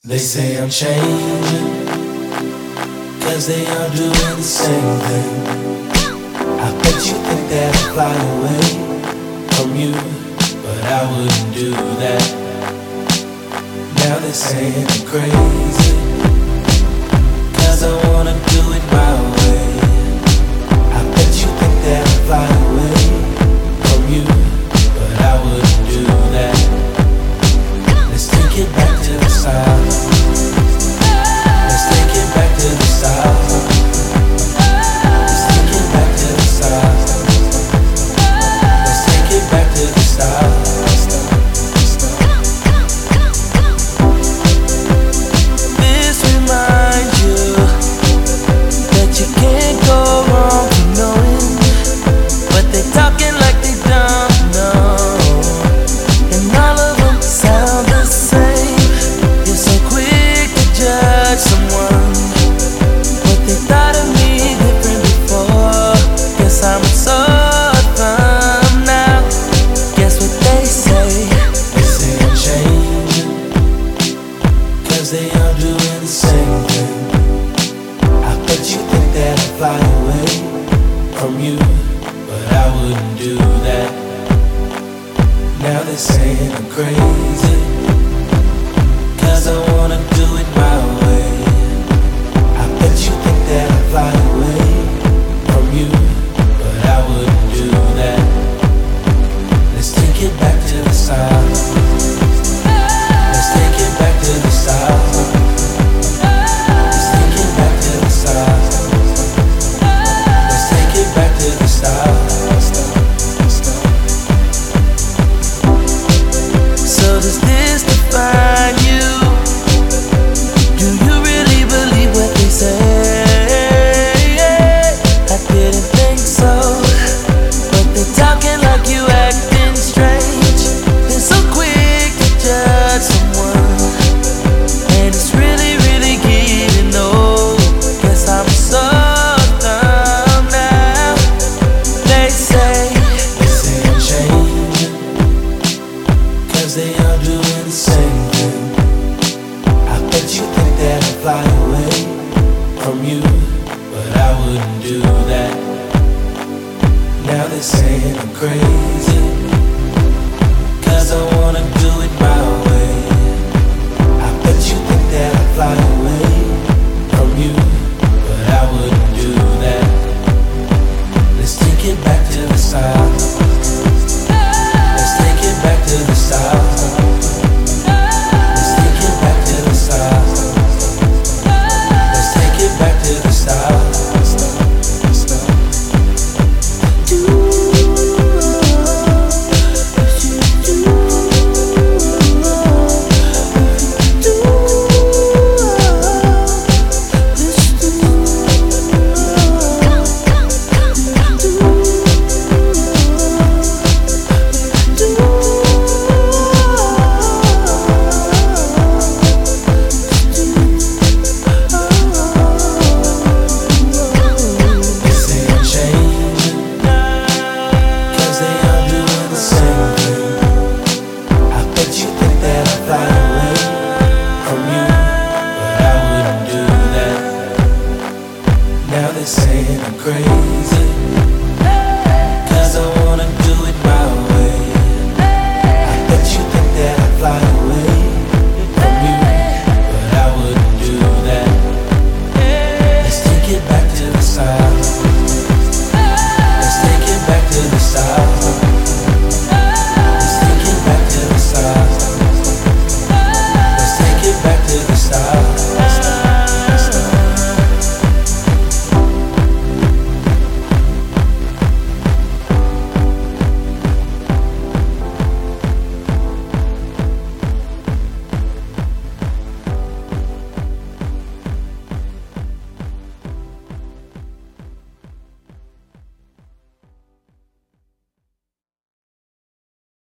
They say I'm changing, cause they all doing the same thing. I bet you think that I'd fly away from you, but I wouldn't do that. Now they're saying I'm crazy, cause I wanna do it my way. I bet you think that I'd fly away from you, but I wouldn't do that. Let's take it back to the south. Let's take it back to the south. Let's take it back to the south. Let's take it back to the south. This reminds you that you can't go wrong for knowing, but they talking like they don't know. And all of them sound the same. You're so quick to judge someone, but they thought of me different before. Guess I'm so dumb now. Guess what they say? They say I'm changing, cause they all doing the same thing. I bet you think that I'd fly away from you, but I wouldn't do that. Now they're saying I'm crazy, cause I wanna do it my way. I bet you think that I'd fly away from you, but I wouldn't do that. Let's take it back to the south. Let's take it back to the south. Let's take it back to the south. Let's take it back to the south. So does this define you? Do you really believe what they say? I didn't think so, but they're talking like you acting strange. They're so quick to judge someone, and it's really, really getting old. Guess I'm so dumb now. They say I'm changing, cause they all doing the same thing. I bet you think that I'd fly away from you, but I wouldn't do that. Now they're saying I'm crazy, cause I wanna do it my way. I bet you think that I'd fly away from you, but I wouldn't do that. Let's take it back to the south. Let's take it back to the south. Let's take it back to the south. Let's take it back to the south. Now they're saying I'm crazy.